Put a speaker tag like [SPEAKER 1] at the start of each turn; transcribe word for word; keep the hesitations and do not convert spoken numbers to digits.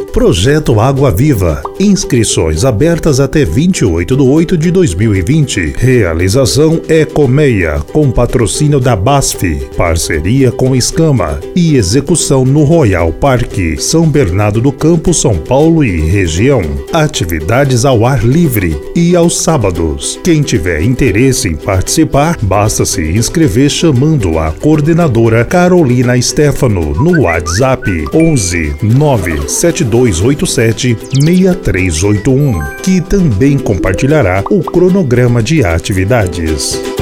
[SPEAKER 1] Projeto Água Viva. Inscrições abertas até vinte e oito de oito de dois mil e vinte. Realização Ecomeia, com patrocínio da BASF, parceria com Escama e execução no Royal Parque, São Bernardo do Campo, São Paulo e região. Atividades ao ar livre e aos sábados. Quem tiver interesse em participar, basta se inscrever chamando a coordenadora Carolina Stefano no WhatsApp onze nove sete dois oito sete seis três oito um, que também compartilhará o cronograma de atividades.